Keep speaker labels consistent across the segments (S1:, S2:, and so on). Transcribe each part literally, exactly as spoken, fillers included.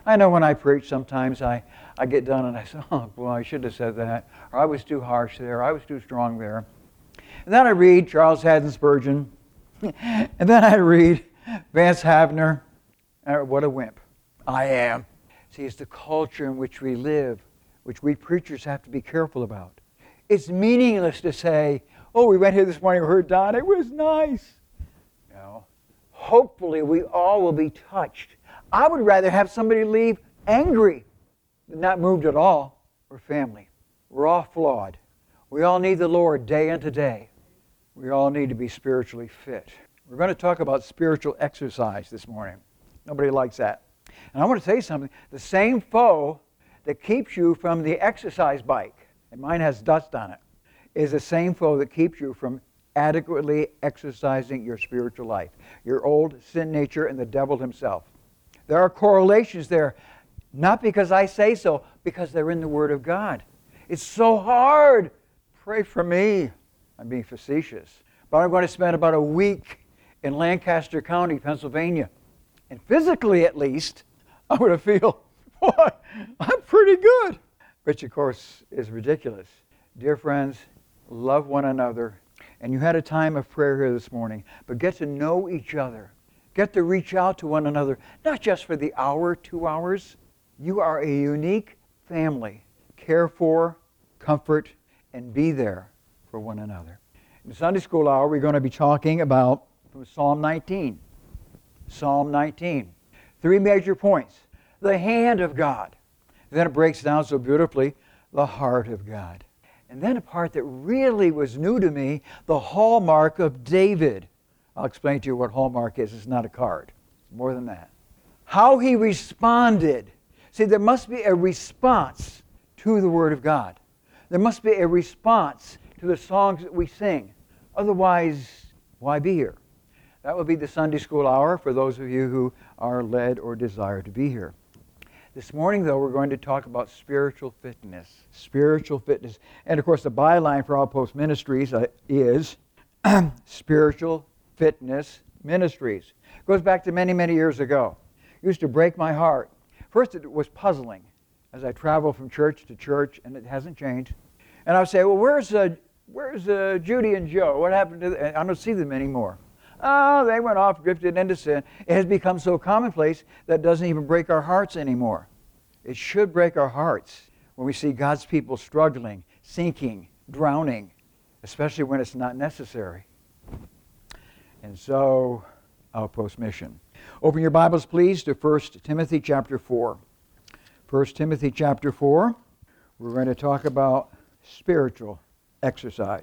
S1: I know when I preach, sometimes I, I get done and I say, oh, boy, I should have said that. Or I was too harsh there. I was too strong there. And then I read Charles Haddon Spurgeon. And then I read Vance Havner. Uh, what a wimp I am. See, it's the culture in which we live, which we preachers have to be careful about. It's meaningless to say, oh, we went here this morning, we heard Don, it was nice. You know, hopefully we all will be touched. I would rather have somebody leave angry than not moved at all. We're family. We're all flawed. We all need the Lord day into day. We all need to be spiritually fit. We're going to talk about spiritual exercise this morning. Nobody likes that. And I want to tell you something. The same foe that keeps you from the exercise bike, and mine has dust on it, is the same foe that keeps you from adequately exercising your spiritual life. Your old sin nature and the devil himself. There are correlations there, not because I say so, because they're in the Word of God. It's so hard. Pray for me. I'm being facetious. But I'm going to spend about a week in Lancaster County, Pennsylvania. And physically, at least, I'm going to feel, boy, I'm pretty good. Which, of course, is ridiculous. Dear friends, love one another. And you had a time of prayer here this morning, but get to know each other. Get to reach out to one another, not just for the hour, two hours. You are a unique family. Care for, comfort, and be there for one another. In the Sunday school hour, we're going to be talking about from Psalm nineteen. Psalm nineteen. Three major points. The hand of God. Then it breaks down so beautifully, the heart of God. And then a part that really was new to me, the hallmark of David. I'll explain to you what hallmark is. It's not a card. It's more than that. How he responded. See, there must be a response to the Word of God. There must be a response to the songs that we sing. Otherwise, why be here? That will be the Sunday school hour for those of you who are led or desire to be here. This morning, though, we're going to talk about spiritual fitness. Spiritual fitness. And, of course, the byline for Outpost Ministries uh, is Spiritual Fitness Ministries. It goes back to many, many years ago. It used to break my heart. First, it was puzzling as I travel from church to church, and it hasn't changed. And I would say, well, where's uh, where's uh, Judy and Joe? What happened to them? I don't see them anymore. Oh, they went off, drifted into sin. It has become so commonplace that it doesn't even break our hearts anymore. It should break our hearts when we see God's people struggling, sinking, drowning, especially when it's not necessary. And so, Outpost Mission. Open your Bibles, please, to First Timothy chapter four. First Timothy chapter four. We're going to talk about spiritual exercise.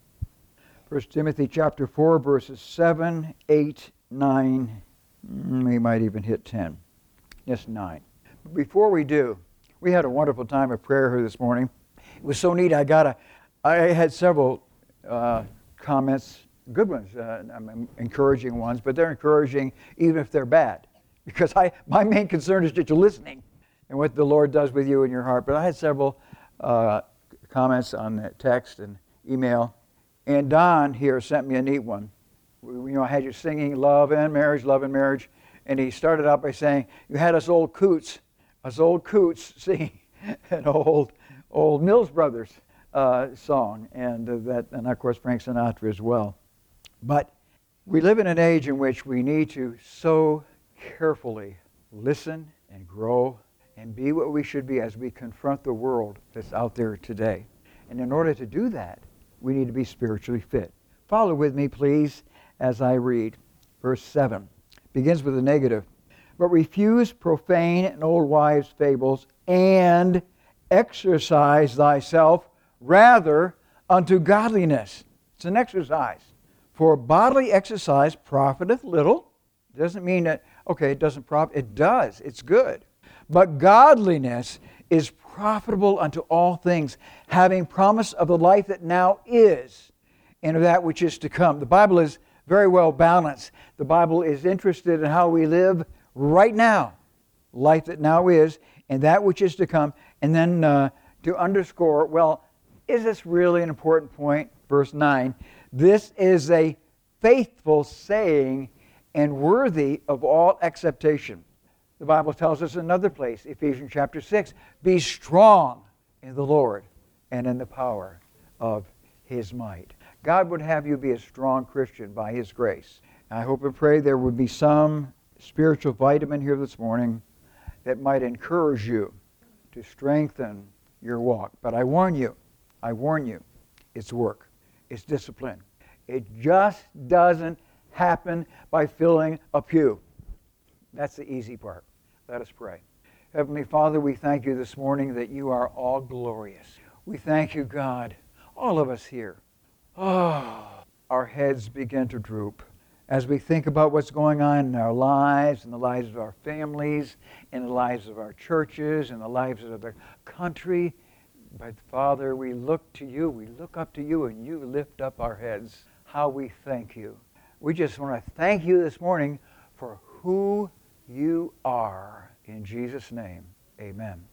S1: First Timothy chapter four, verses seven, eight, nine, we might even hit ten. Yes, nine. Before we do, we had a wonderful time of prayer here this morning. It was so neat. I got a, I had several uh, comments, good ones, uh, encouraging ones, but they're encouraging even if they're bad. Because I, my main concern is that you're listening and what the Lord does with you in your heart. But I had several uh, comments on text and email. And Don here sent me a neat one. You know, I had you singing Love and Marriage, Love and Marriage. And he started out by saying, you had us old coots, us old coots singing an old, old Mills Brothers uh, song. And uh, that, and of course, Frank Sinatra as well. But we live in an age in which we need to so carefully listen and grow and be what we should be as we confront the world that's out there today. And in order to do that, we need to be spiritually fit. Follow with me, please, as I read. Verse seven begins with a negative. But refuse profane and old wives' fables, and exercise thyself rather unto godliness. It's an exercise. For bodily exercise profiteth little. It doesn't mean that, okay, it doesn't profit. It does. It's good. But godliness is profitable unto all things, having promise of the life that now is and of that which is to come. The Bible is very well balanced. The Bible is interested in how we live right now, life that now is, and that which is to come. And then uh, to underscore, well, is this really an important point? Verse nine, this is a faithful saying and worthy of all acceptation. The Bible tells us in another place, Ephesians chapter six, be strong in the Lord and in the power of His might. God would have you be a strong Christian by His grace. And I hope and pray there would be some spiritual vitamin here this morning that might encourage you to strengthen your walk. But I warn you, I warn you, it's work. It's discipline. It just doesn't happen by filling a pew. That's the easy part. Let us pray. Heavenly Father, we thank you this morning that you are all glorious. We thank you, God, all of us here. Oh, our heads begin to droop as we think about what's going on in our lives, in the lives of our families, in the lives of our churches, in the lives of the country. But Father, we look to you, we look up to you, and you lift up our heads. How we thank you. We just want to thank you this morning for who you are. In Jesus' name, amen.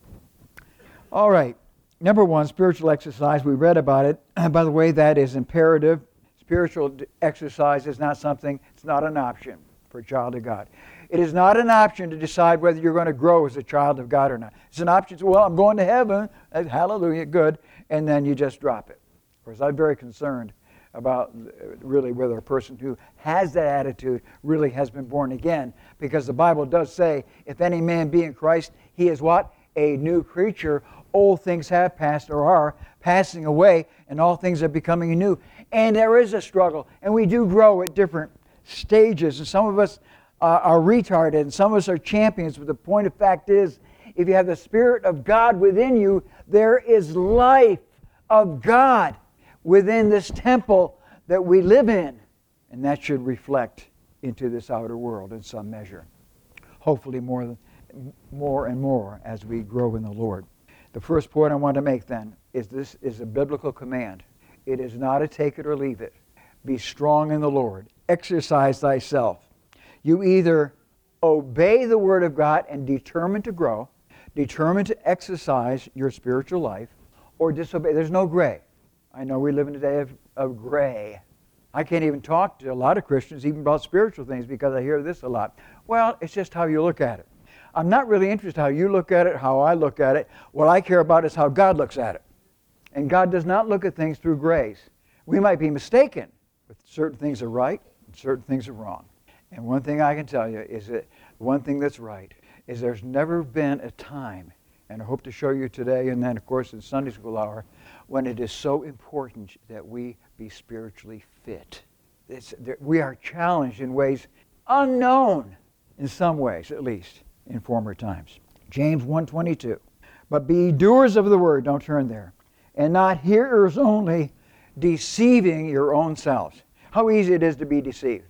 S1: All right. Number one, spiritual exercise. We read about it. By the way, that is imperative. Spiritual exercise is not something, it's not an option for a child of God. It is not an option to decide whether you're going to grow as a child of God or not. It's an option to, well, I'm going to heaven. Hallelujah, good. And then you just drop it. Of course, I'm very concerned about really whether a person who has that attitude really has been born again. Because the Bible does say, if any man be in Christ, he is what? A new creature. Old things have passed or are passing away, and all things are becoming new. And there is a struggle, and we do grow at different stages. And some of us uh, are retarded, and some of us are champions. But the point of fact is, if you have the Spirit of God within you, there is life of God within this temple that we live in. And that should reflect into this outer world in some measure. Hopefully more, than, more and more as we grow in the Lord. The first point I want to make then is this is a biblical command. It is not a take it or leave it. Be strong in the Lord. Exercise thyself. You either obey the Word of God and determine to grow, determine to exercise your spiritual life, or disobey. There's no gray. I know we live in a day of, of gray. I can't even talk to a lot of Christians even about spiritual things because I hear this a lot. Well, it's just how you look at it. I'm not really interested how you look at it, how I look at it. What I care about is how God looks at it. And God does not look at things through grays. We might be mistaken, but certain things are right and certain things are wrong. And one thing I can tell you is that one thing that's right is there's never been a time, and I hope to show you today and then of course in Sunday school hour, when it is so important that we be spiritually fit. It's, there, we are challenged in ways unknown, in some ways at least, in former times. James one twenty-two. But be doers of the word, don't turn there, and not hearers only, deceiving your own selves. How easy it is to be deceived.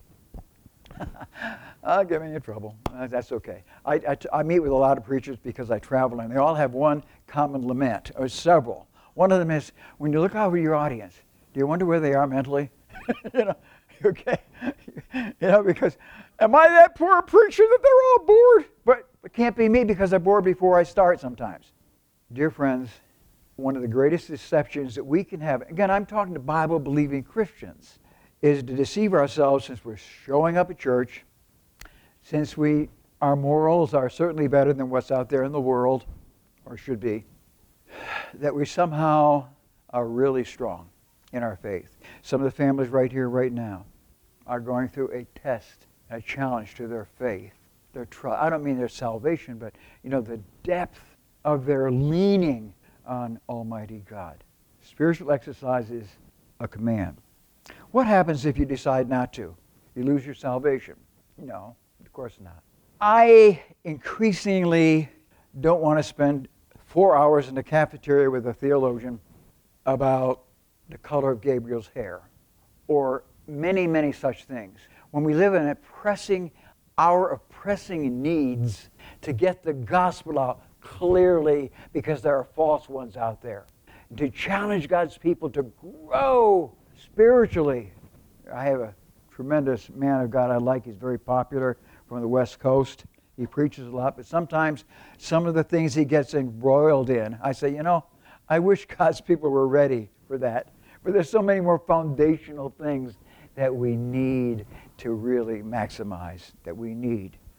S1: I'll get me in trouble. Uh, that's okay. I, I, I meet with a lot of preachers because I travel, and they all have one common lament, or several. One of them is, when you look over your audience, do you wonder where they are mentally? you know, okay? you know, because, am I that poor preacher that they're all bored? But it can't be me because I'm bored before I start sometimes. Dear friends, one of the greatest deceptions that we can have, again, I'm talking to Bible-believing Christians, is to deceive ourselves since we're showing up at church, since we our morals are certainly better than what's out there in the world, or should be, that we somehow are really strong in our faith. Some of the families right here, right now, are going through a test, a challenge to their faith, their trust. I don't mean their salvation, but you know the depth of their leaning on Almighty God. Spiritual exercise is a command. What happens if you decide not to? You lose your salvation? No, of course not. I increasingly don't want to spend four hours in the cafeteria with a theologian about the color of Gabriel's hair or many, many such things. When we live in a pressing hour of pressing needs to get the gospel out clearly because there are false ones out there, to challenge God's people to grow spiritually. I have a tremendous man of God I like. He's very popular from the West Coast. He preaches a lot, but sometimes some of the things he gets embroiled in, I say, you know, I wish God's people were ready for that. But there's so many more foundational things that we need to really maximize, that we need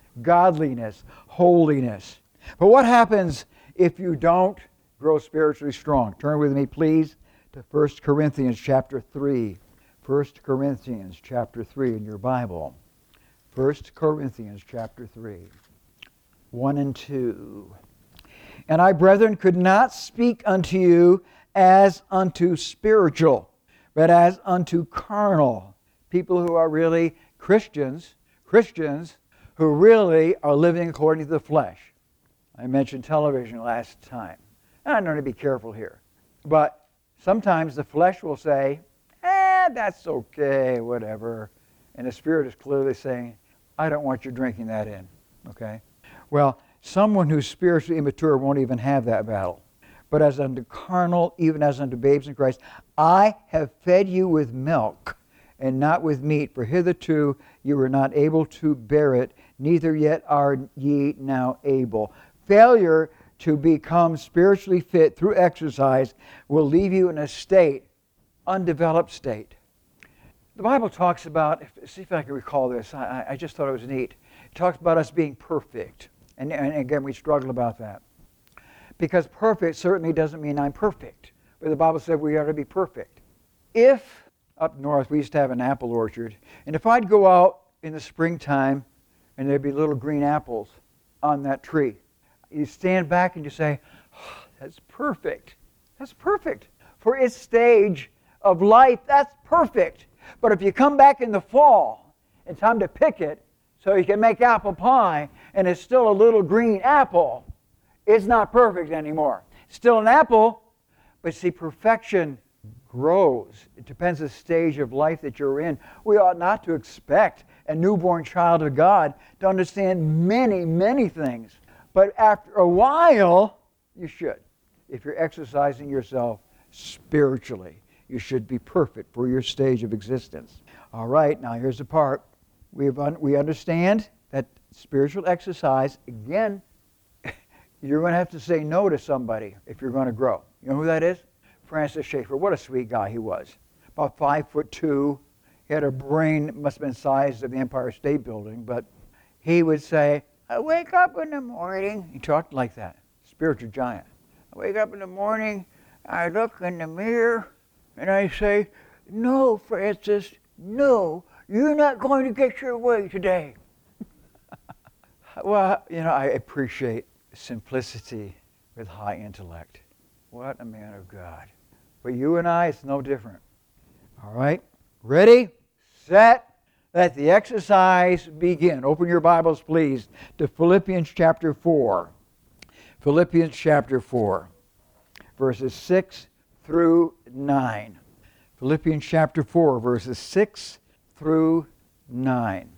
S1: godliness, holiness. But what happens if you don't grow spiritually strong? Turn with me, please, to First Corinthians chapter three. First Corinthians chapter three in your Bible. First Corinthians chapter three, one and two. And I, brethren, could not speak unto you as unto spiritual, but as unto carnal. People who are really Christians, Christians who really are living according to the flesh. I mentioned television last time. And I know to be careful here. But sometimes the flesh will say, eh, that's okay, whatever. And the Spirit is clearly saying, I don't want you drinking that in. Okay? Well, someone who's spiritually immature won't even have that battle. But as unto carnal, even as unto babes in Christ, I have fed you with milk, and not with meat, for hitherto you were not able to bear it, neither yet are ye now able. Failure to become spiritually fit through exercise will leave you in a state, undeveloped state. The Bible talks about, if, see if I can recall this, I, I just thought it was neat. It talks about us being perfect. And, and again, we struggle about that. Because perfect certainly doesn't mean I'm perfect. But the Bible said we ought to be perfect. If, up north, we used to have an apple orchard, and if I'd go out in the springtime and there'd be little green apples on that tree, you stand back and you say, oh, that's perfect. That's perfect. For its stage of life, that's perfect. But if you come back in the fall, it's time to pick it so you can make apple pie, and it's still a little green apple, it's not perfect anymore. It's still an apple, but see, perfection grows. It depends on the stage of life that you're in. We ought not to expect a newborn child of God to understand many, many things. But after a while, you should. If you're exercising yourself spiritually, you should be perfect for your stage of existence. All right, now here's the part. We've un- we understand that spiritual exercise, again, you're going to have to say no to somebody if you're going to grow. You know who that is? Francis Schaeffer. What a sweet guy he was. About five foot two. He had a brain that must have been the size of the Empire State Building, but he would say, I wake up in the morning. He talked like that. Spiritual giant. I wake up in the morning, I look in the mirror, and I say, no, Francis, no, you're not going to get your way today. Well, you know, I appreciate simplicity with high intellect. What a man of God. But you and I, it's no different. All right? Ready, set, let the exercise begin. Open your Bibles, please, to Philippians chapter four. Philippians chapter four, verses six through nine. Philippians chapter four, verses six through nine.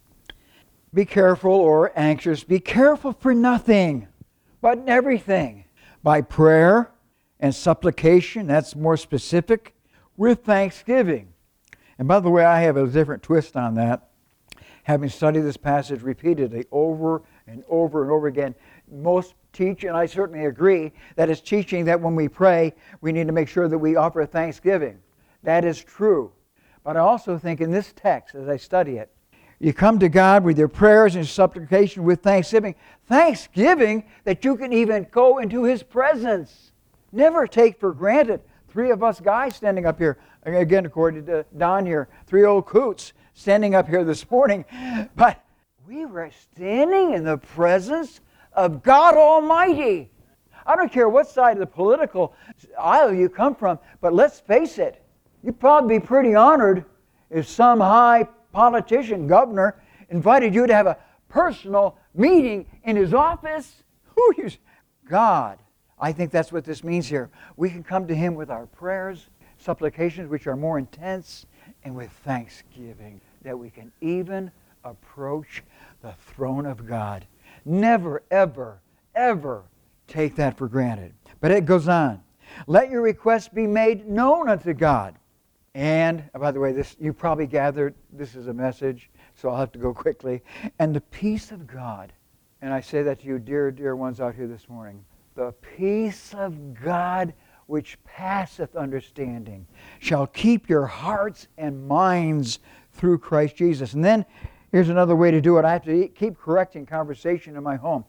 S1: Be careful or anxious. Be careful for nothing, but in everything. By prayer and supplication, that's more specific, with thanksgiving. And by the way, I have a different twist on that. Having studied this passage repeatedly over and over and over again, most teach, and I certainly agree, that it's teaching that when we pray, we need to make sure that we offer thanksgiving. That is true. But I also think in this text, as I study it, you come to God with your prayers and supplication with thanksgiving. Thanksgiving that you can even go into His presence. Never take for granted. Three of us guys standing up here, again according to Don here, three old coots standing up here this morning. But we were standing in the presence of God Almighty. I don't care what side of the political aisle you come from, but let's face it, you'd probably be pretty honored if some high politician, governor, invited you to have a personal meeting in his office. Whew, God. I think that's what this means here. We can come to Him with our prayers, supplications which are more intense, and with thanksgiving that we can even approach the throne of God. Never, ever, ever take that for granted. But it goes on. Let your requests be made known unto God. And, by the way, this you probably gathered, this is a message, so I'll have to go quickly. And the peace of God, and I say that to you, dear, dear ones out here this morning, the peace of God which passeth understanding shall keep your hearts and minds through Christ Jesus. And then Here's another way to do it. I have to keep correcting conversation in my home.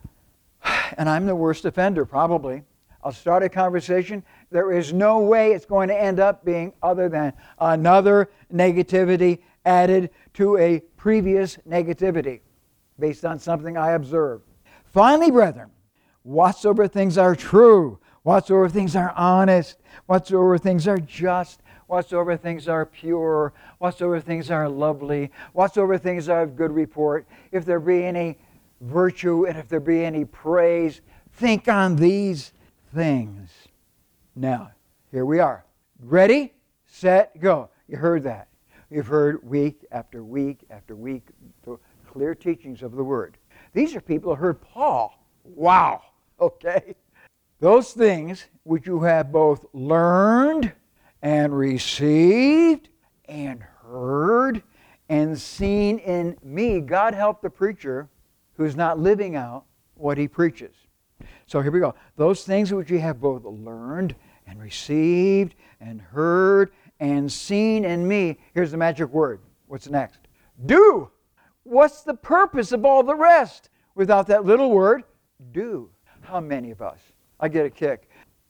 S1: And I'm the worst offender, probably. I'll start a conversation. There is no way it's going to end up being other than another negativity added to a previous negativity based on something I observed. Finally, brethren, whatsoever things are true, whatsoever things are honest, whatsoever things are just, whatsoever things are pure, whatsoever things are lovely, whatsoever things are of good report, if there be any virtue and if there be any praise, think on these things. Now, here we are. Ready, set, go. You heard that. You've heard week after week after week the clear teachings of the Word. These are people who heard Paul. Wow. Okay. Those things which you have both learned and received and heard and seen in me. God help the preacher who's not living out what he preaches. So here we go. Those things which you have both learned and received and heard and seen in me. Here's the magic word. What's next? Do. What's the purpose of all the rest? Without that little word, do. How many of us? I get a kick.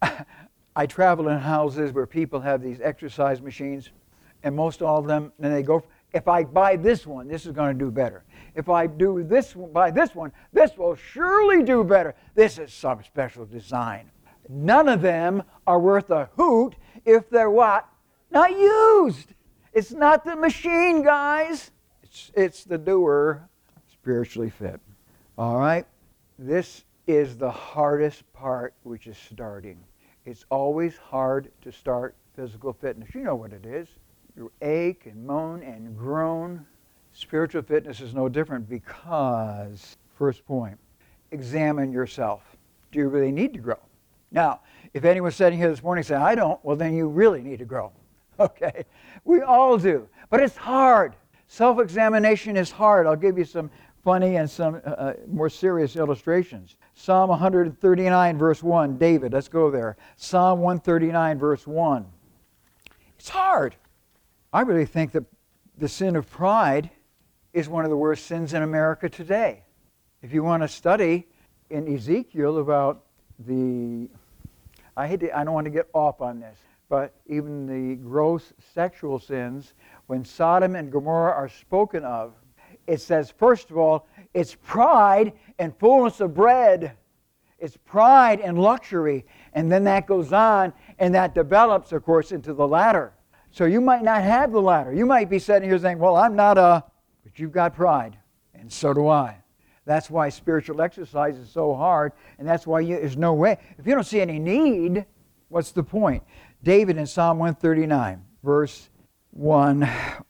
S1: I travel in houses where people have these exercise machines, and most all of them, and they go, if I buy this one, this is going to do better. If I do this, buy this one, this will surely do better. This is some special design. None of them are worth a hoot if they're what? Not used. It's not the machine, guys. It's, it's the doer spiritually fit. All right? This is the hardest part, which is starting. It's always hard to start physical fitness. You know what it is. You ache and moan and groan. Spiritual fitness is no different because, first point, examine yourself. Do you really need to grow? Now, if anyone's sitting here this morning saying, I don't, well, then you really need to grow. Okay? We all do. But it's hard. Self-examination is hard. I'll give you some funny and some uh, more serious illustrations. Psalm one thirty-nine, verse one. David, let's go there. Psalm one thirty-nine, verse one. It's hard. I really think that the sin of pride is one of the worst sins in America today. If you want to study in Ezekiel about the, I hate to, I don't want to get off on this, but even the gross sexual sins, when Sodom and Gomorrah are spoken of, it says, first of all, it's pride and fullness of bread. It's pride and luxury. And then that goes on, and that develops, of course, into the latter. So you might not have the latter. You might be sitting here saying, well, I'm not a, but you've got pride. And so do I. That's why spiritual exercise is so hard, and that's why you, there's no way. If you don't see any need, what's the point? David in Psalm one thirty-nine, verse one,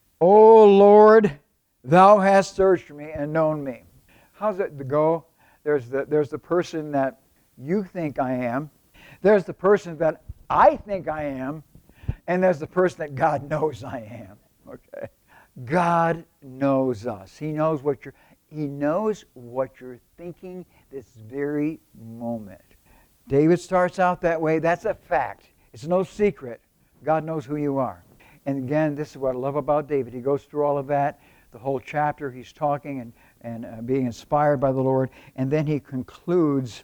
S1: O Lord, Thou hast searched me and known me. How's it go? There's the, there's the person that you think I am. There's the person that I think I am. And there's the person that God knows I am. Okay? God knows us. He knows what you're, He knows what you're thinking this very moment. David starts out that way. That's a fact. It's no secret. God knows who you are. And again, this is what I love about David. He goes through all of that. The whole chapter, he's talking and, and uh, being inspired by the Lord. And then he concludes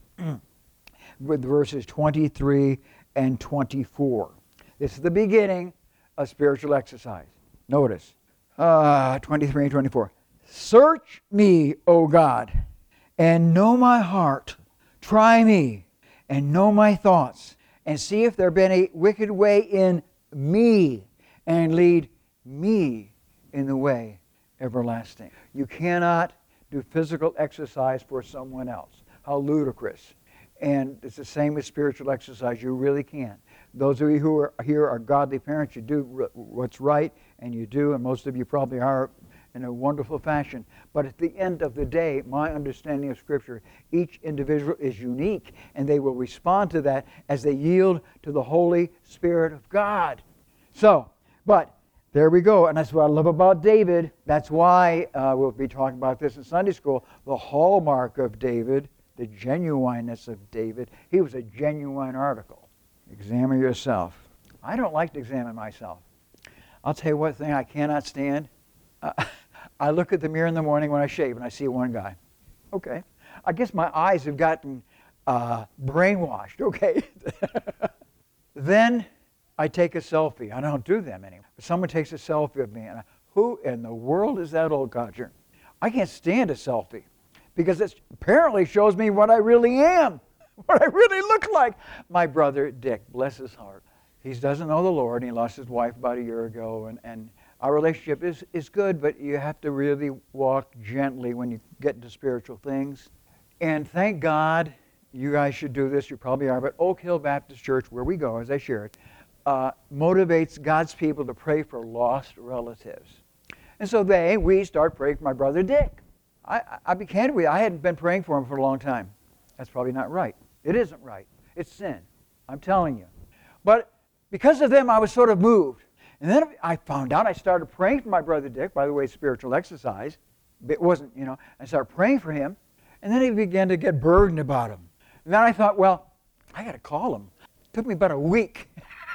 S1: with verses twenty-three and twenty-four. This is the beginning of spiritual exercise. Notice, uh, twenty-three and twenty-four. Search me, O God, and know my heart. Try me, and know my thoughts, and see if there be any wicked way in me, and lead me in the way everlasting. You cannot do physical exercise for someone else. How ludicrous. And it's the same with spiritual exercise. You really can't. Those of you who are here are godly parents. You do what's right, and you do, and most of you probably are in a wonderful fashion. But at the end of the day, my understanding of Scripture, each individual is unique, and they will respond to that as they yield to the Holy Spirit of God. So, but there we go, and that's what I love about David. That's why uh, we'll be talking about this in Sunday school. The hallmark of David, the genuineness of David. He was a genuine article. Examine yourself. I don't like to examine myself. I'll tell you what thing I cannot stand. Uh, I look at the mirror in the morning when I shave and I see one guy. Okay. I guess my eyes have gotten uh, brainwashed. Okay. Then I take a selfie. I don't do them anymore. But someone takes a selfie of me, and I, who in the world is that old codger? I can't stand a selfie because it apparently shows me what I really am, what I really look like. My brother Dick, bless his heart, he doesn't know the Lord, and he lost his wife about a year ago, and, and our relationship is, is good, but you have to really walk gently when you get into spiritual things. And thank God, you guys should do this, you probably are, but Oak Hill Baptist Church, where we go, as I shared, uh, motivates God's people to pray for lost relatives. And so they, we start praying for my brother Dick. I, I'll be candid with you, I hadn't been praying for him for a long time. That's probably not right. It isn't right. It's sin. I'm telling you. But because of them, I was sort of moved. And then I found out I started praying for my brother Dick, by the way, spiritual exercise. It wasn't, you know, I started praying for him. And then he began to get burdened about him. And then I thought, well, I got to call him. It took me about a week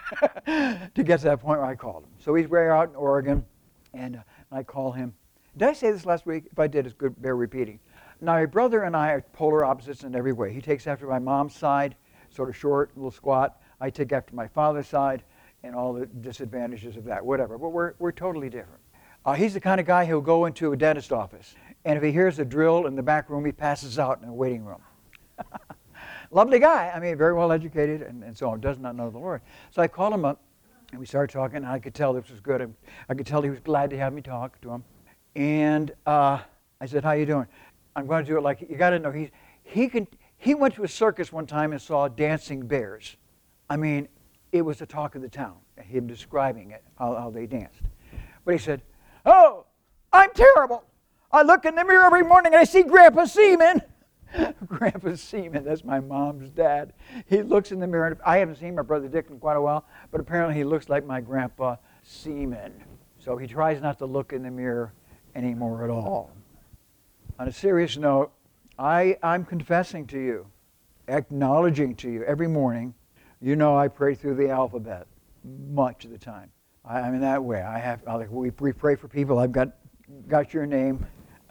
S1: to get to that point where I called him. So he's way out in Oregon, and uh, I call him. Did I say this last week? If I did, it's good, bear repeating. Now, my brother and I are polar opposites in every way. He takes after my mom's side, sort of short, a little squat. I take after my father's side and all the disadvantages of that, whatever. But we're, we're totally different. Uh, he's the kind of guy who'll go into a dentist office, and if he hears a drill in the back room, he passes out in a waiting room. Lovely guy. I mean, very well educated and, and so on, does not know the Lord. So I called him up, and we started talking, and I could tell this was good. I, I could tell he was glad to have me talk to him. And uh, I said, how you doing? I'm going to do it like, you got to know, he, he, can, he went to a circus one time and saw dancing bears. I mean, it was the talk of the town, him describing it, how, how they danced. But he said, oh, I'm terrible. I look in the mirror every morning and I see Grandpa Seaman. Grandpa Seaman, that's my mom's dad. He looks in the mirror. I haven't seen my brother Dick in quite a while, but apparently he looks like my Grandpa Seaman. So he tries not to look in the mirror anymore at all. On a serious note, I, I'm confessing to you, acknowledging to you every morning. You know I pray through the alphabet much of the time. I, I'm in that way. I have. I, like, we, we pray for people. I've got got your name.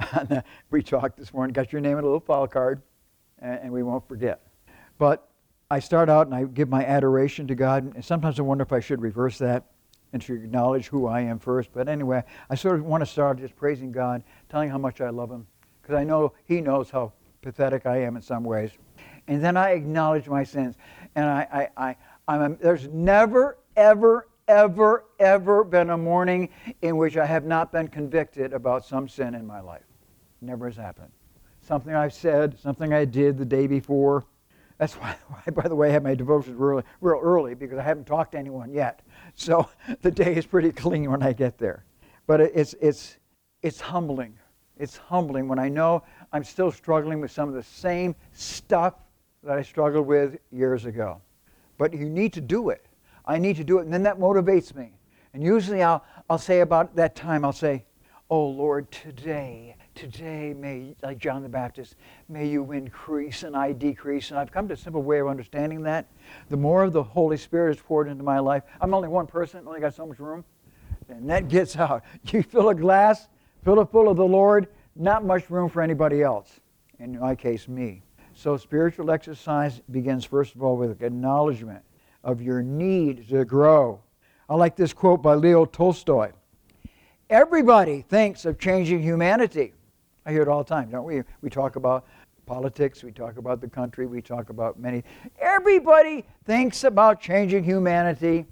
S1: We talked this morning. Got your name on a little file card, and, and we won't forget. But I start out and I give my adoration to God. And sometimes I wonder if I should reverse that and to acknowledge who I am first. But anyway, I sort of want to start just praising God, telling how much I love Him, because I know He knows how pathetic I am in some ways. And then I acknowledge my sins. And I, I, I, I'm a, there's never, ever, ever, ever been a morning in which I have not been convicted about some sin in my life. Never has happened. Something I've said, something I did the day before. That's why, why by the way, I have my devotions real, real early, because I haven't talked to anyone yet. So the day is pretty clean when I get there. But it's, it's, it's humbling. It's humbling when I know I'm still struggling with some of the same stuff that I struggled with years ago. But you need to do it. I need to do it, and then that motivates me. And usually I'll, I'll say about that time, I'll say, oh Lord, today, today may, like John the Baptist, may you increase and I decrease. And I've come to a simple way of understanding that. The more of the Holy Spirit is poured into my life, I'm only one person, only got so much room, and that gets out. You fill a glass, fill it full of the Lord, not much room for anybody else. In my case, me. So spiritual exercise begins, first of all, with acknowledgement of your need to grow. I like this quote by Leo Tolstoy. Everybody thinks of changing humanity. I hear it all the time, don't we? We talk about politics, we talk about the country, we talk about many. Everybody thinks about changing humanity,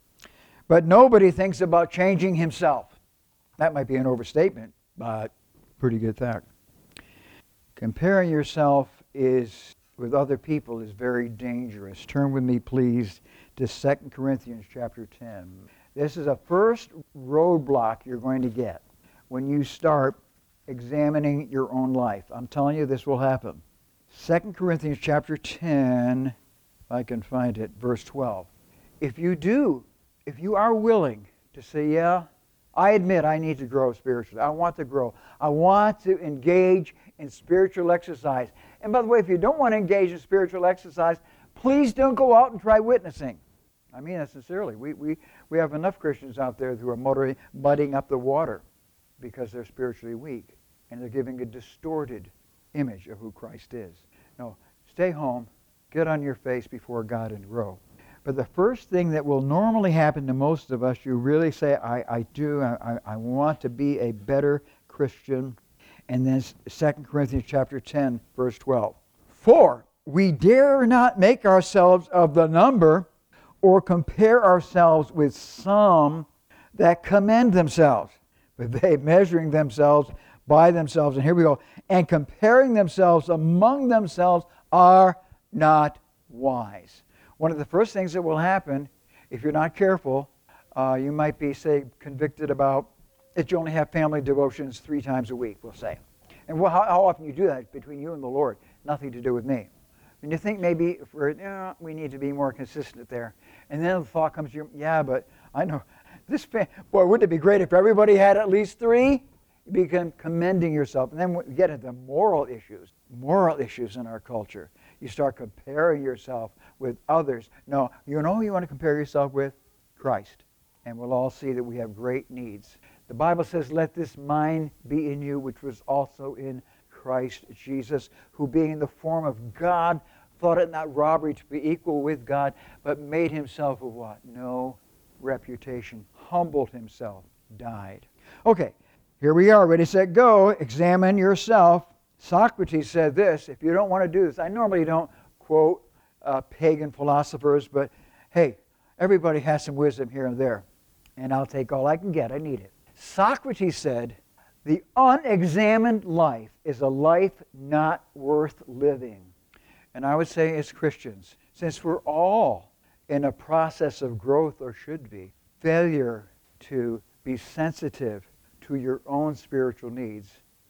S1: but nobody thinks about changing himself. That might be an overstatement, but pretty good fact. Comparing yourself is with other people is very dangerous. Turn with me, please, to Second Corinthians chapter ten. This is a first roadblock you're going to get when you start examining your own life. I'm telling you, this will happen. Second Corinthians chapter ten, if I can find it, verse twelve. If you do, if you are willing to say, yeah, I admit I need to grow spiritually. I want to grow. I want to engage in spiritual exercise. And by the way, if you don't want to engage in spiritual exercise, please don't go out and try witnessing. I mean that sincerely. We, we, we have enough Christians out there who are motoring, muddying up the water because they're spiritually weak and they're giving a distorted image of who Christ is. No, stay home, get on your face before God and grow. But the first thing that will normally happen to most of us, you really say, I, I do, I, I want to be a better Christian. And then Second Corinthians chapter ten, verse twelve. For we dare not make ourselves of the number or compare ourselves with some that commend themselves. But they, measuring themselves by themselves, and here we go, and comparing themselves among themselves, are not wise. One of the first things that will happen, if you're not careful, uh, you might be, say, convicted about that you only have family devotions three times a week, we'll say. And well, how, how often you do that between you and the Lord, nothing to do with me. And you think maybe for, you know, we need to be more consistent there. And then the thought comes to you, yeah, but I know, this fam- boy, wouldn't it be great if everybody had at least three? You begin commending yourself. And then we get into moral issues, moral issues in our culture. You start comparing yourself with others. No, you know who you want to compare yourself with? Christ. And we'll all see that we have great needs. The Bible says, let this mind be in you, which was also in Christ Jesus, who being in the form of God, thought it not robbery to be equal with God, but made himself of what? No reputation. Humbled himself. Died. Okay, here we are, ready, set, go. Examine yourself. Socrates said this, if you don't want to do this, I normally don't quote uh, pagan philosophers, but hey, everybody has some wisdom here and there, and I'll take all I can get. I need it. Socrates said, the unexamined life is a life not worth living. And I would say as Christians, since we're all in a process of growth, or should be, failure to be sensitive to your own spiritual needs,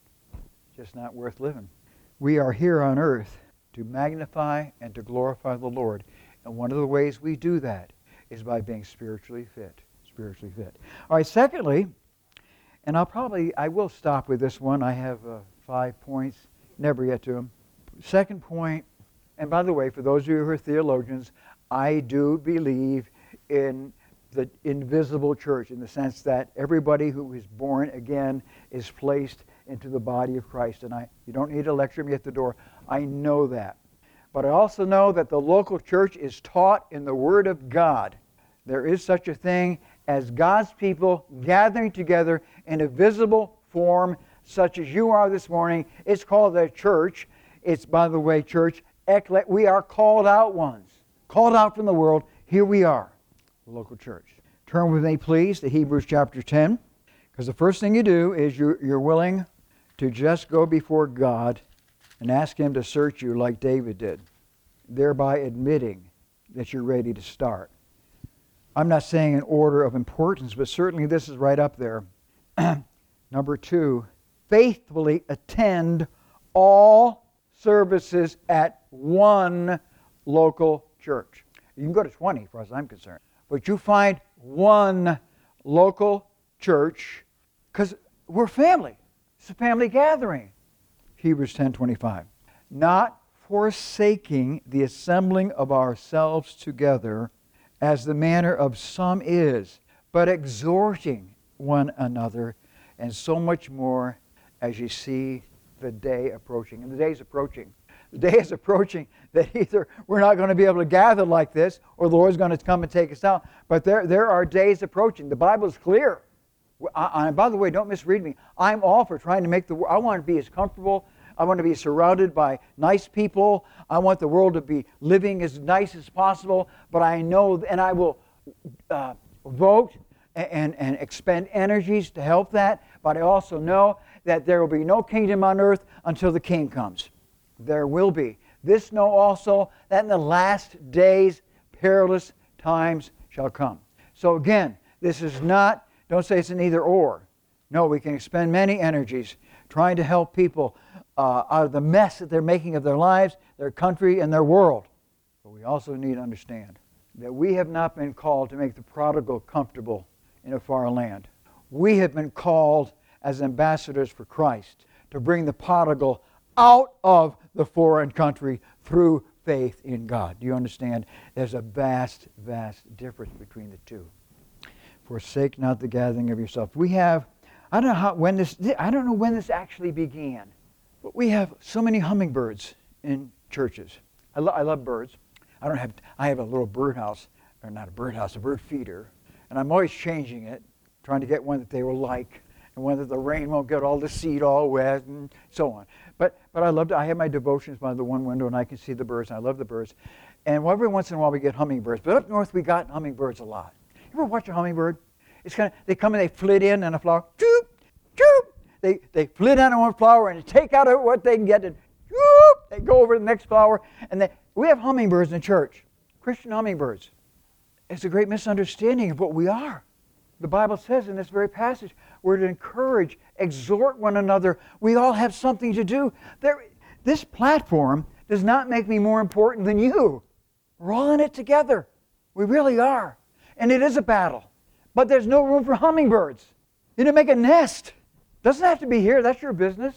S1: just not worth living. We are here on earth to magnify and to glorify the Lord. And one of the ways we do that is by being spiritually fit. Spiritually fit. All right, secondly, and I'll probably, I will stop with this one. I have uh, five points, never get to them. Second point, and by the way, for those of you who are theologians, I do believe in the invisible church in the sense that everybody who is born again is placed into the body of Christ. And I, you don't need to lecture me at the door. I know that. But I also know that the local church is taught in the Word of God. There is such a thing as God's people gathering together in a visible form such as you are this morning. It's called a church. It's, by the way, church, we are called out ones. Called out from the world. Here we are, the local church. Turn with me, please, to Hebrews chapter ten. Because the first thing you do is you're, you're willing to just go before God and ask Him to search you like David did, thereby admitting that you're ready to start. I'm not saying in order of importance, but certainly this is right up there. Number two, faithfully attend all services at one local church. You can go to twenty, as far as I'm concerned. But you find one local church, because we're family. It's a family gathering. Hebrews ten twenty-five. Not forsaking the assembling of ourselves together, as the manner of some is, but exhorting one another, and so much more as you see the day approaching. And the day is approaching. The day is approaching that either we're not going to be able to gather like this, or the Lord's going to come and take us out. But there, there are days approaching. The Bible is clear. I, I, by the way, don't misread me. I'm all for trying to make the world, I want to be as comfortable. I want to be surrounded by nice people. I want the world to be living as nice as possible. But I know, and I will uh, vote and, and expend energies to help that. But I also know that there will be no kingdom on earth until the King comes. There will be. This know also that in the last days perilous times shall come. So again, this is not, don't say it's an either or. No, we can expend many energies trying to help people uh, out of the mess that they're making of their lives, their country, and their world. But we also need to understand that we have not been called to make the prodigal comfortable in a far land. We have been called as ambassadors for Christ to bring the prodigal out of the foreign country through faith in God. Do you understand? There's a vast, vast difference between the two. Forsake not the gathering of yourself. We have, I don't know how, when this, I don't know when this actually began, but we have so many hummingbirds in churches. I, lo- I love birds. I don't have, I have a little birdhouse, or not a birdhouse, a bird feeder, and I'm always changing it, trying to get one that they will like, and one that the rain won't get all the seed all wet, and so on. But but I love to, I have my devotions by the one window, and I can see the birds, and I love the birds. And every once in a while we get hummingbirds, but up north we got hummingbirds a lot. You ever watch a hummingbird? It's kind of, they come and they flit in on a flower, choop, choop. They they flit on one flower and take out what they can get, and choop, they go over to the next flower. And they, we have hummingbirds in church, Christian hummingbirds. It's a great misunderstanding of what we are. The Bible says in this very passage, we're to encourage, exhort one another. We all have something to do. There, this platform does not make me more important than you. We're all in it together. We really are. And it is a battle. But there's no room for hummingbirds. You need to make a nest. Doesn't have to be here. That's your business.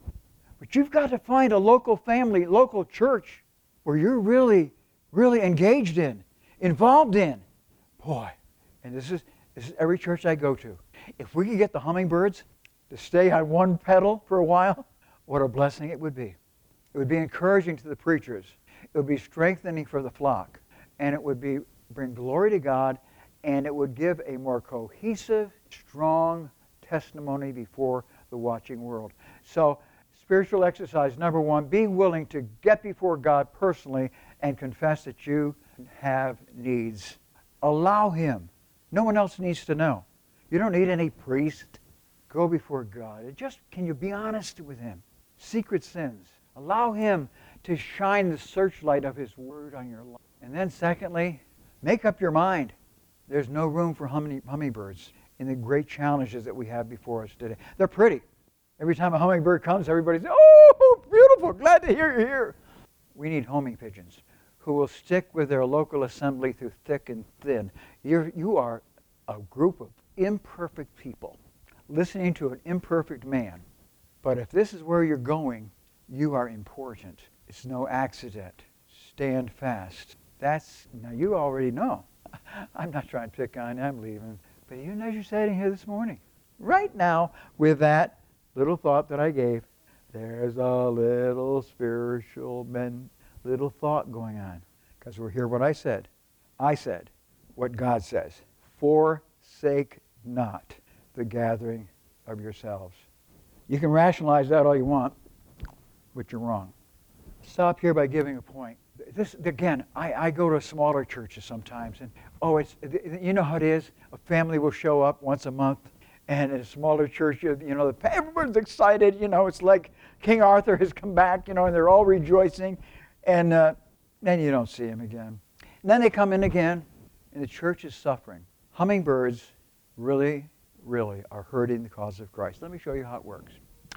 S1: But you've got to find a local family, local church where you're really, really engaged in, involved in. Boy, and this is... This is every church I go to. If we could get the hummingbirds to stay on one pedal for a while, what a blessing it would be. It would be encouraging to the preachers. It would be strengthening for the flock. And it would be bring glory to God, and it would give a more cohesive, strong testimony before the watching world. So, spiritual exercise, number one, being willing to get before God personally and confess that you have needs. Allow Him. No one else needs to know. You don't need any priest. Go before God. And just, can you be honest with Him? Secret sins. Allow Him to shine the searchlight of His Word on your life. And then secondly, make up your mind. There's no room for humming, hummingbirds in the great challenges that we have before us today. They're pretty. Every time a hummingbird comes, everybody says, "Oh, beautiful, glad to hear you're here." We need homing pigeons who will stick with their local assembly through thick and thin. You're, you are a group of imperfect people listening to an imperfect man. But if this is where you're going, you are important. It's no accident. Stand fast. That's, now you already know. I'm not trying to pick on you, I'm leaving. But you know you're sitting here this morning. Right now, with that little thought that I gave, there's a little spiritual men. Little thought going on, because we'll hear what I said. I said what God says. Forsake not the gathering of yourselves. You can rationalize that all you want, but you're wrong. Stop here by giving a point. This again, I, I go to smaller churches sometimes, and oh, it's you know how it is. A family will show up once a month, and in a smaller church, you know, everyone's excited. You know, it's like King Arthur has come back. You know, and they're all rejoicing. And uh, then you don't see him again. And then they come in again, and the church is suffering. Hummingbirds really, really are hurting the cause of Christ. Let me show you how it works.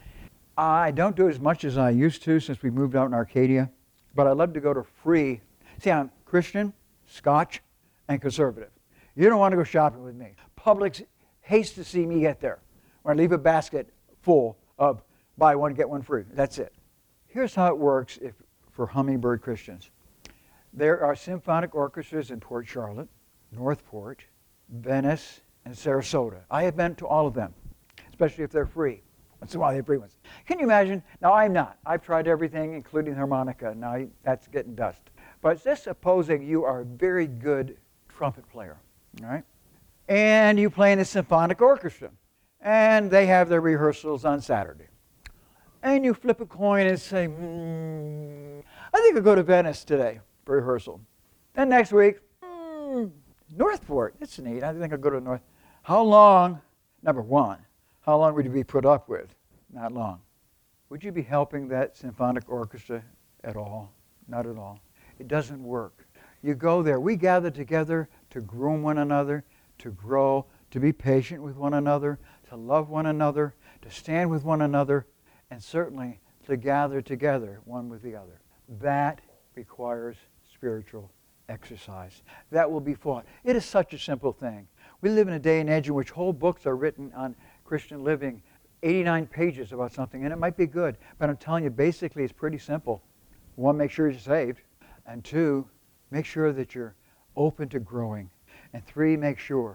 S1: I don't do it as much as I used to since we moved out in Arcadia, but I love to go to free. See, I'm Christian, Scotch, and conservative. You don't want to go shopping with me. Publix hates to see me get there when I leave a basket full of buy one, get one free. That's it. Here's how it works if for hummingbird Christians. There are symphonic orchestras in Port Charlotte, Northport, Venice, and Sarasota. I have been to all of them, especially if they're free. Once in a while they have free ones. Can you imagine? Now I'm not. I've tried everything, including harmonica. Now that's getting dust. But just supposing you are a very good trumpet player, all right? And you play in a symphonic orchestra, and they have their rehearsals on Saturday. And you flip a coin and say, hmm, I think I'll go to Venice today for rehearsal. Then next week, hmm, Northport. It's neat. I think I'll go to North. How long, number one, how long would you be put up with? Not long. Would you be helping that symphonic orchestra at all? Not at all. It doesn't work. You go there. We gather together to groom one another, to grow, to be patient with one another, to love one another, to stand with one another, and certainly to gather together one with the other. That requires spiritual exercise. That will be fought. It is such a simple thing. We live in a day and age in which whole books are written on Christian living, eighty-nine pages about something, and it might be good, but I'm telling you, basically it's pretty simple. One, make sure you're saved, and two, make sure that you're open to growing, and three, make sure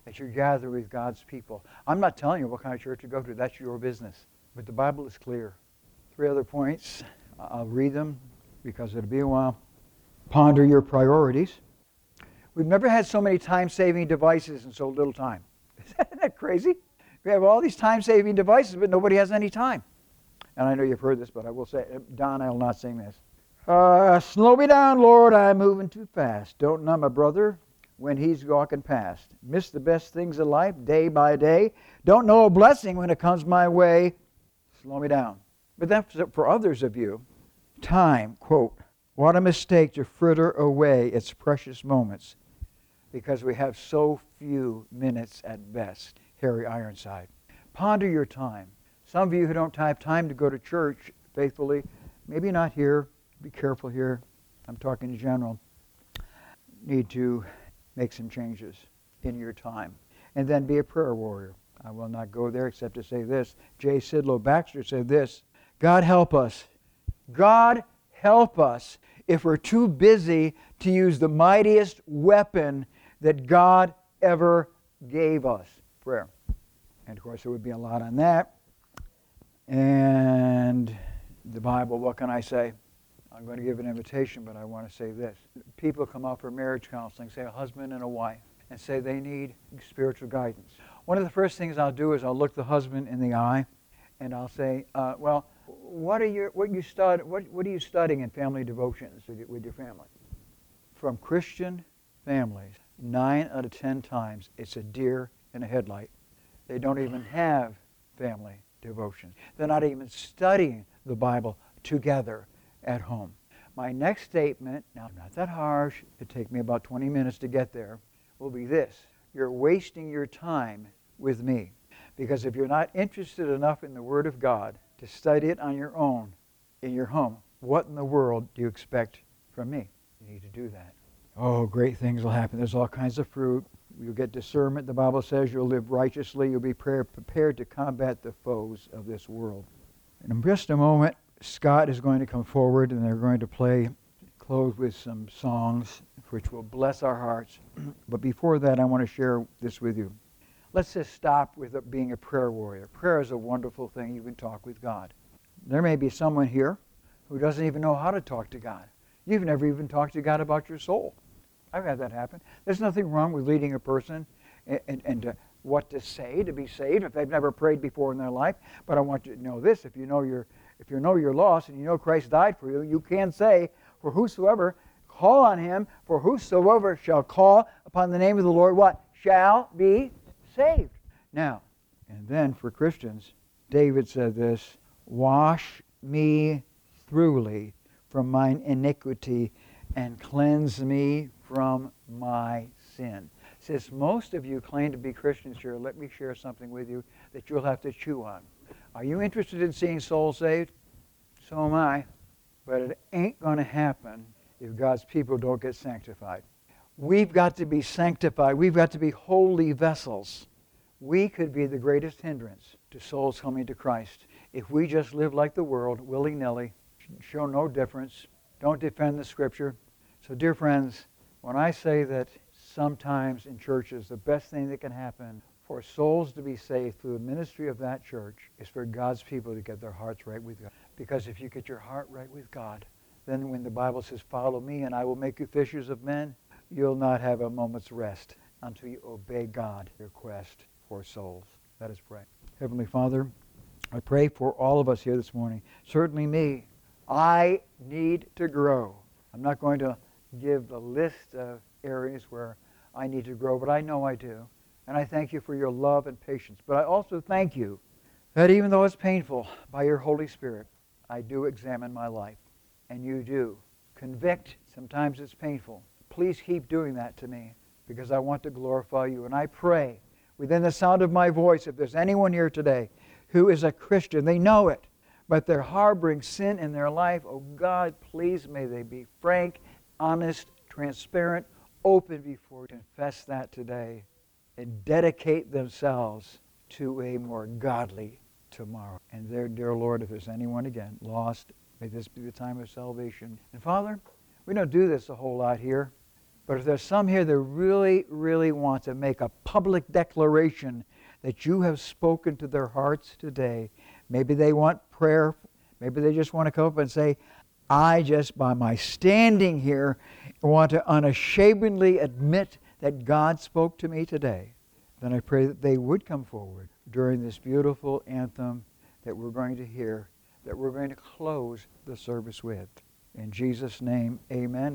S1: that you gather with God's people. I'm not telling you what kind of church to go to. That's your business. But the Bible is clear. Three other points. I'll read them because it'll be a while. Ponder your priorities. We've never had so many time-saving devices in so little time. Isn't that crazy? We have all these time-saving devices, but nobody has any time. And I know you've heard this, but I will say, Don, I will not sing this. Uh, slow me down, Lord, I'm moving too fast. Don't numb a brother when he's walking past. Miss the best things of life day by day. Don't know a blessing when it comes my way. Slow me down. But then for others of you, time, quote, what a mistake to fritter away its precious moments because we have so few minutes at best. Harry Ironside. Ponder your time. Some of you who don't have time to go to church faithfully, maybe not here, be careful here, I'm talking in general, need to make some changes in your time. And then be a prayer warrior. I will not go there except to say this. J. Sidlow Baxter said this, God help us. God help us if we're too busy to use the mightiest weapon that God ever gave us. Prayer. And of course there would be a lot on that. And the Bible, what can I say? I'm going to give an invitation, but I want to say this. People come out for marriage counseling, say a husband and a wife, and say they need spiritual guidance. One of the first things I'll do is I'll look the husband in the eye, and I'll say, uh, well, what are your, what you stud, what, what are you studying in family devotions with your, with your family? From Christian families, nine out of ten times, it's a deer in a headlight. They don't even have family devotions. They're not even studying the Bible together at home. My next statement, now not that harsh, it'd take me about twenty minutes to get there, will be this. You're wasting your time with me. Because if you're not interested enough in the Word of God to study it on your own in your home, what in the world do you expect from me? You need to do that. Oh, great things will happen. There's all kinds of fruit. You'll get discernment. The Bible says you'll live righteously. You'll be prepared to combat the foes of this world. And in just a moment, Scott is going to come forward and they're going to play, close with some songs which will bless our hearts. But before that, I want to share this with you. Let's just stop with being a prayer warrior. Prayer is a wonderful thing. You can talk with God. There may be someone here who doesn't even know how to talk to God. You've never even talked to God about your soul. I've had that happen. There's nothing wrong with leading a person and, and, and to, what to say to be saved if they've never prayed before in their life. But I want you to know this. If you know you're, if you know you're lost and you know Christ died for you, you can say, for whosoever, call on him, for whosoever shall call upon the name of the Lord, what? Shall be saved. Now, and then for Christians, David said this, wash me thoroughly from mine iniquity and cleanse me from my sin. Since most of you claim to be Christians here, let me share something with you that you'll have to chew on. Are you interested in seeing souls saved? So am I. But it ain't going to happen if God's people don't get sanctified. We've got to be sanctified. We've got to be holy vessels. We could be the greatest hindrance to souls coming to Christ if we just live like the world, willy-nilly, show no difference, don't defend the Scripture. So, dear friends, when I say that sometimes in churches the best thing that can happen for souls to be saved through the ministry of that church is for God's people to get their hearts right with God. Because if you get your heart right with God, then when the Bible says, follow me and I will make you fishers of men, you'll not have a moment's rest until you obey God, your quest for souls. Let us pray. Heavenly Father, I pray for all of us here this morning, certainly me. I need to grow. I'm not going to give the list of areas where I need to grow, but I know I do. And I thank you for your love and patience. But I also thank you that even though it's painful, by your Holy Spirit, I do examine my life. And you do convict. Sometimes it's painful. Please keep doing that to me because I want to glorify you. And I pray within the sound of my voice, if there's anyone here today who is a Christian, they know it, but they're harboring sin in their life, oh God, please may they be frank, honest, transparent, open before you. Confess that today and dedicate themselves to a more godly tomorrow. And there, dear Lord, if there's anyone again lost, may this be the time of salvation. And Father, we don't do this a whole lot here. But if there's some here that really, really want to make a public declaration that you have spoken to their hearts today, maybe they want prayer, maybe they just want to come up and say, I just, by my standing here, want to unashamedly admit that God spoke to me today. Then I pray that they would come forward during this beautiful anthem that we're going to hear, that we're going to close the service with. In Jesus' name, amen.